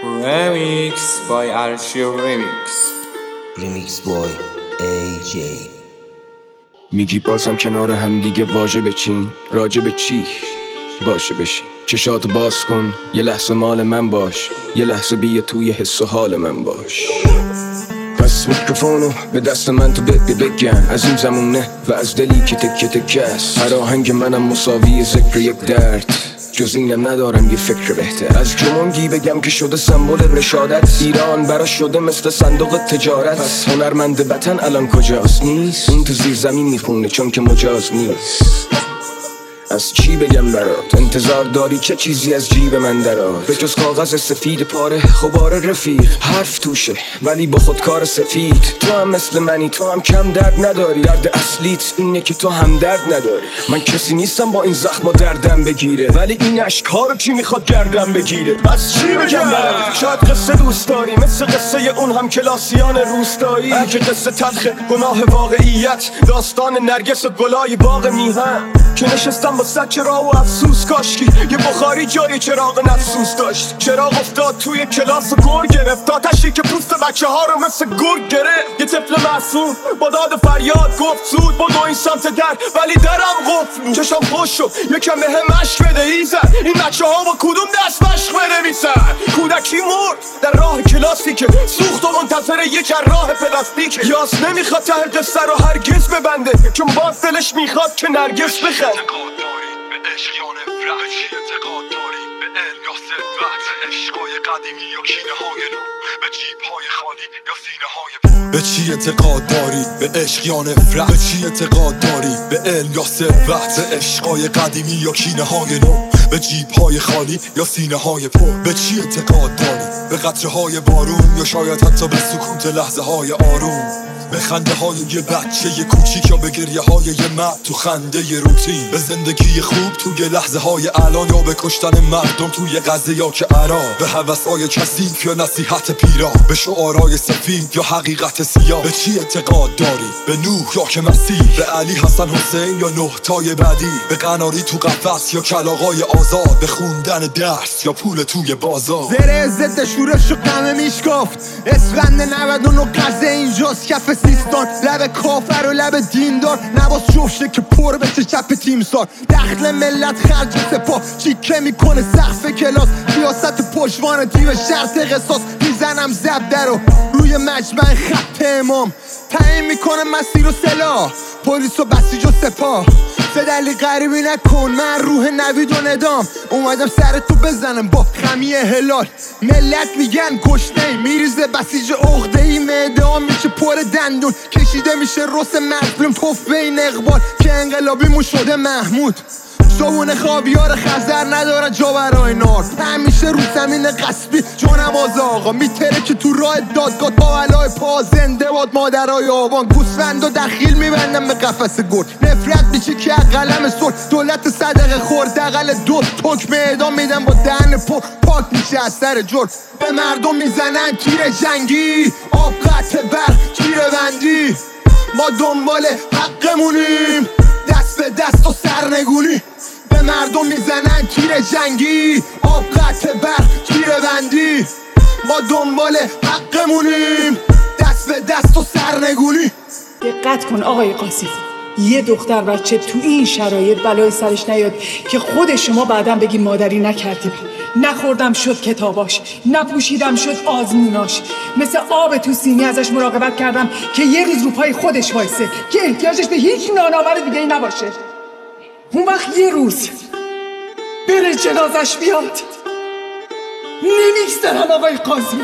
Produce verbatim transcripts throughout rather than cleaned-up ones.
Remix by Arshio Remix. Remix boy ای جی. میگی بازم کنار هم دیگه واژه بچین، راجع به چی باشه بشین. چشاتو باز کن، یه لحظه مال من باش، یه لحظه بیا توی حس و حال من باش. پس میکروفونو به دست من تو بده بگم، از این زمونه و از دلی که تکه تکه است. هر آهنگ منم مساوی ذکر یک درد، جز اینم ندارم یه فکر بهتر. از جمونگی بگم که شده سمبل رشادت، ایران برا شده مثل صندوق تجارت. پس هنرمند وطن الان کجاست؟ نیست، اون تو زیر زمین میخونه چون که مجاز نیست. از چی بگم برات؟ انتظار داری چه چیزی از جیب من درات؟ به جز کاغذ سفید پاره خبار رفیق، حرف توشه ولی با خودکار سفید. تو هم مثل منی، تو هم کم درد نداری. درد اصلیت اینه که تو هم درد نداری. من کسی نیستم با این زخم و دردم بگیره، ولی این اشک‌ها رو کی میخواد گردم بگیره؟ بس چی بگم برات؟ شاید قصه دوست داری مثل قصه اون هم کلاسیان روستایی، که قصه تلخ گناه واقعیت، داستان نرگس و گلای باغ میهن که نشستم با سچه راه و افسوس. کاشکی یه بخاری جای چراغ نفسوس داشت. چراغ افتاد توی کلاس و گر گرفت، آتشی که پوست بچه ها رو مثل گرگ گرفت. یه طفل معصوم با داد و فریاد گفت زود بدو این سمت در، ولی درم قفل. چشم خوش شد یکم به هم عشق بده ایزد، این بچه ها با کدوم دست مشق بنویسن؟ کودکی مرد در راه کلاسی که سوخت و منتظر یه جراح پلاستیک. یاس نمیخواد ته قصه رو هرگز ببنده، چون باز دلش میخواد که نرگس بخند. به عشق یا نفرت، چی اعتقاد داری به علم یا ثروت؟ به عشقای قدیمی یا کینه های نو، به جیب های خالی یا سینه های پر؟ به چی اعتقاد داری به عشق یا نفرت؟ به چی اعتقاد داری به علم یا ثروت؟ به عشقای قدیمی یا کینه های نو، به جیب های خالی یا سینه های پر؟ به چی اعتقاد داری به قطره های بارون، یا شاید حتی به سکوت لحظه های آروم؟ به خنده های یه بچه یه کوچیک، یا به گریه های یه مرد تو خنده یه روتین؟ به زندگی خوب توی لحظه های الان، یا به کشتن مردم توی غزه یا که عراق؟ به هوس های کثیف یا نصیحت پیرا؟ به شعارهای سفید یا حقیقت سیاه؟ به چی اعتقاد داری به نوح یا که مسیح؟ به علی حسن حسین یا نه تای بعدی؟ به قناری تو قفس یا کلاغای آزاد؟ به خوندن درس یا پول توی بازار؟ زره ضد شورش و قمه میشکافت، اسفند نود و نه قضه اینجاست کف سیستان. لب کافر و لب دیندار، نباز جفشه که پر بشه چپ تیمسار. دخل ملت خرج سپاه چیکه میکنه سقف کلاس، سیاست پشوان دیو شرط قصاص. میزنم زبده رو روی مجمع خط امام، تعیین میکنه مسیر و سلاح، پلیس و بسیج و سپاه. فدلی غریبی نکن، من روح نوید و ندام اومدم سر تو بزنم با خمی هلال. ملت میگن گشنه میریزه بسیج عقده ای، معده میشه پر دندون، کشیده میشه رس مظلوم توف بین اقبال که انقلابیمون شده محمود. صابون خاویار خزر نداره جا برای نار، همیشه رو زمین قصبی جانواز آقا میتره که تو راه دادگاه با علای پا زنده باد مادرای آوان. گوسفند و دخیل میبندم به قفس گرد، نفرت میشه که قلم سر دولت صدقه خورد دقل دو تک اعدام میدم با دهن پر پاک میشه از سر جرد. به مردم میزنن تیر جنگی، آب قطع بر تیر بندی، ما دنبال حقمونیم دست به دست و سرنگونی. به مردم میزنن تیر جنگی، آب قطع بر تیر بندی، ما دنبال حقمونیم دست به دست و سرنگونی. دقت کن آقای قاسم، یه دختر بچه تو این شرایط بلای سرش نیاد که خود شما بعداً بگی مادری نکردیم. نخوردم شد کتاباش، نپوشیدم شد آزموناش، مثل آب تو سینی ازش مراقبت کردم که یه روز رو پای خودش وایسه، که احتیاجش به هیچ نانآور دیگه ای نباشه. اون وقت یه روز بره جنازش بیاد. نمیگذرم آقای قاسم.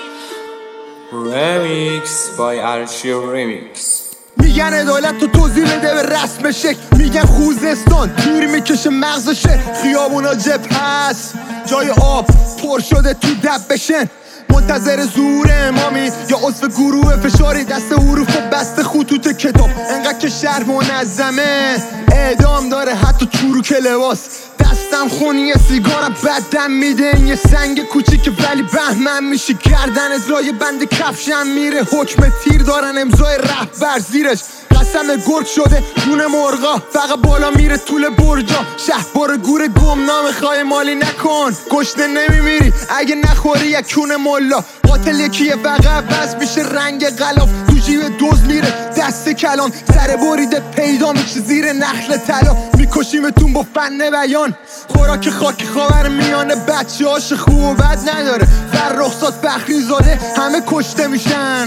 Remix by Arshio Remix. میگن عدالت تو توضیح بده به رسم شکل، میگن خوزستان تیر میکشه مغزشه، خیابونا جبهه هست جای آب پر شده تو دب بشن. منتظر ظهور امامی یا عضو گروه فشاری، دست حروف و بست خطوط کتاب، انقدر که شهر منظمه اعدام داره حتی چروک لباس. دستم خونی سیگارم بدم میده، این یه سنگ کوچیک ولی بهمن میشه گردن ازرای بند کفشم میره. حکم تیر دارن امضای رهبر زیرش، قسم گرگ شده جون مرغا، فقط بالا میره طول برجا. شهبار گور گمنام خواهی مالی نکن، گشنه نمیمیری اگه نخوری یک کون ملا. قاتل یکیه فقط بس میشه رنگ غلاف، تو جیب دوز میره دست کلان. سر بریده پیدا میشه زیر نخل طلا، میکشیمتون با فن بیان. خوراک خاکی خاور میانه بچه هاش خوب و بد نداره. فرخزاد فخری زاده همه کشته میشن،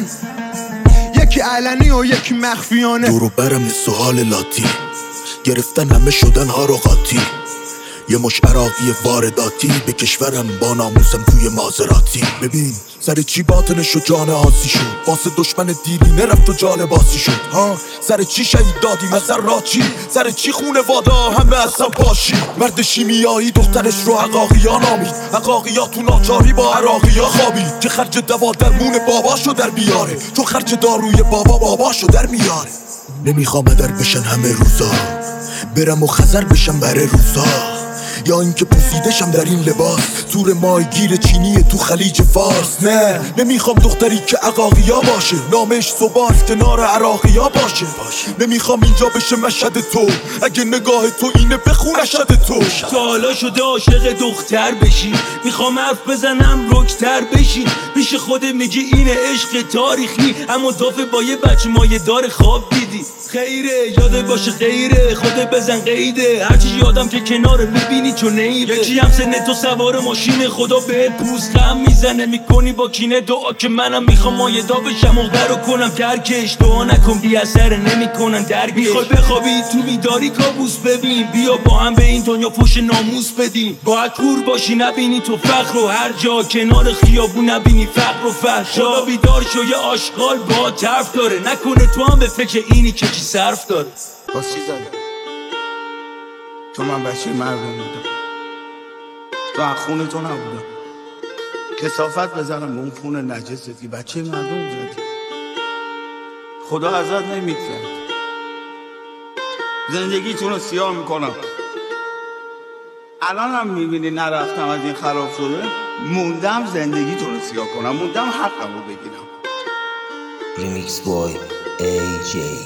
یکی علنی و یکی مخفیانه. دورو برم سوال لاتی گرفتن همه شدن ها رو قاطی. یه مش عراقی وارداتی به کشورم با ناموسم توی مازراتی. ببین سر چی باطنش و جان آسی شد، واسه دشمن دیلی نرفت و جان باسی شد. ها سر چی شهید دادیم از سر را چی، سر چی خونه وادا همه اصلا پاشی. مرد شیمیایی دخترش رو عقاقیا نامید، عقاقیا تو ناچاری با عراقیا خوابید. که خرج دوا درمون باباشو در بیاره، تو خرج داروی بابا باباشو در میاره. نمیخوام در بشن همه روزا، برم و خزر بشم بره روزا. یا اینکه پوسیدشم در این لباس تور ماهیگیر چینی تو خلیج فارس. نه نمیخوام دختری که عقاقیا باشه، نامش صباس کنار عراقیا باشه. نمیخوام اینجا بشه مشهد تو، اگه نگاه تو اینه بخون اشد تو. تا حالا شده عاشق دختر بشی، میخوام حرف بزنم رکتر بشی. پیش خود میگی اینه عشق تاریخی، اما دافه با یه بچه مایه دار خواب دیدی. خیره یاده باشه خیره، خودت بزن قیده. هرچی یادم که کنار میبینی چون نیره. یکی هم سن تو سوار ماشین، خدا به پوست غم میزنه. میکنی با کینه دعا که منم میخوام مایه دا بشم و رو کنم ترکش. دعا نکن بی اثر نمیکنن درگش. میخوای بخوابی تو بیداری کابوس ببین، بیا با هم به این دنیا پشت ناموس بدیم. باید کور باشی نبینی تو فخر و هر جا، کنار خیابون نبینی فقر و فحشا. خدا بیدار شو یه آشغال با طرف داره، نکنه تو هم به فکر اینی که چی صرف داره. باز چی زده؟ تو من بچه مردم بودم، تو از خونه تو نبودم. کثافت بزنم به اون خونه نجستی، بچه مردم زدی. خدا ازت نمیگذره. زندگیتون رو سیاه میکنم. الان هم میبینی نرفتم از این خراب شده، موندم زندگیتون رو سیاه کنم، موندم حقم رو بگیرم. ریمیکس بای ای جی.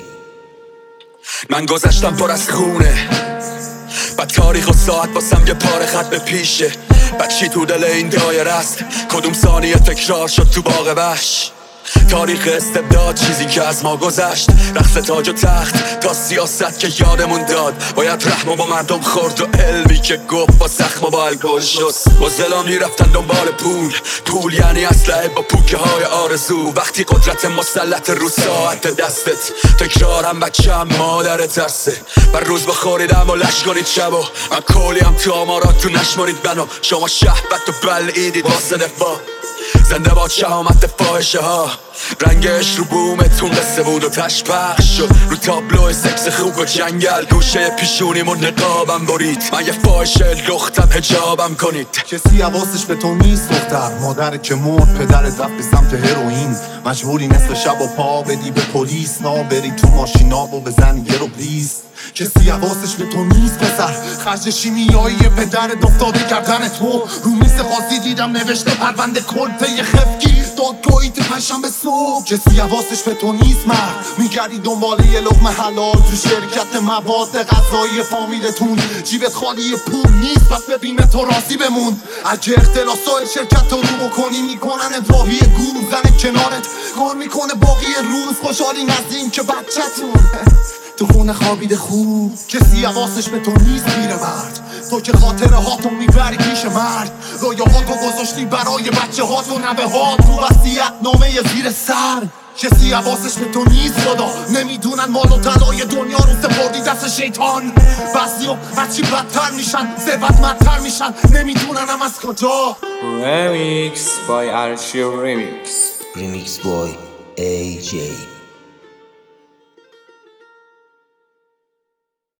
من گذشتم پر از خونه، بعد تاریخ و ساعت واسم یه پاره خط به پیشه. بعد چی تو دل این دایره است، کدوم ثانیه تکرار شد تو باغ وحش. تاریخ استبداد چیزی که از ما گذشت، رقص تاج و تخت تا سیاست که یادمون داد. باید رحم با مردم خورد و علمی که گفت با زخم و با الکل شست. با زلامی رفتن دنبال پول، پول یعنی اسلحه با پوکه های آرزو. وقتی قدرت مسلط رو ساعت دستت، تکرارم بچه هم مادر ترسه. بر روز بخوریدم و لش کنید شب و من کلی هم تو آمارات تو نشمارید بنا. شما شهبت و بلعیدید واسه دفاع، زنده باد شهامت فاحشه ها. رنگش رو بومتون قصه بود و تشپخش شد رو تابلو سکس خوب و جنگل. گوشه پیشونیمون نقابم برید، من یه فاحشه لختم حجابم کنید. کسی حواسش به تو نیست دختر، مادر که مرد پدرت رفت به سمت هروئین. مجبوری نصف شب و پا بدی به پلیس، نا بری تو ماشینا و بزنی یه رو بلیز. کسی حواسش به تو نیست پسر، خرج شیمیایی پدرت افتاده کردن تو. رو میز خاصی دیدم نوشته پرونده کلته یه خفگی دادگاهی تو پشم به صبح. کسی حواسش به تو نیست مرد، میگردی دنباله یه لقمه حلال تو شرکت مواد غذایی فامیلتون. جیبت خالی پول نیست پس ببین تو راضی بمون. اگه اختلاسای شرکت رو رو بکنی میکنن راهی گور. زن کنارت کار میکنه باقی روز، خوشحالی نزدین که بچه‌تون تو خونه خوابیده خوب. کسی حواسش به تو نیست پیرمرد، تو که خاطره هاتون میبری پیش مرد. رویا هاتو گذاشتی برای بچه هاتو، نبه ها تو وصیت نامه زیر سر. کسی حواسش به تو نیست خدا، نمیدونن مال و طلای دنیا رو سپردی دست شیطان. بعضیا هرچی بدتر میشن ثروتمندتر میشن، نمیدونن هم از کجا. Remix by Archie Remix. ریمیکس بای ای جی.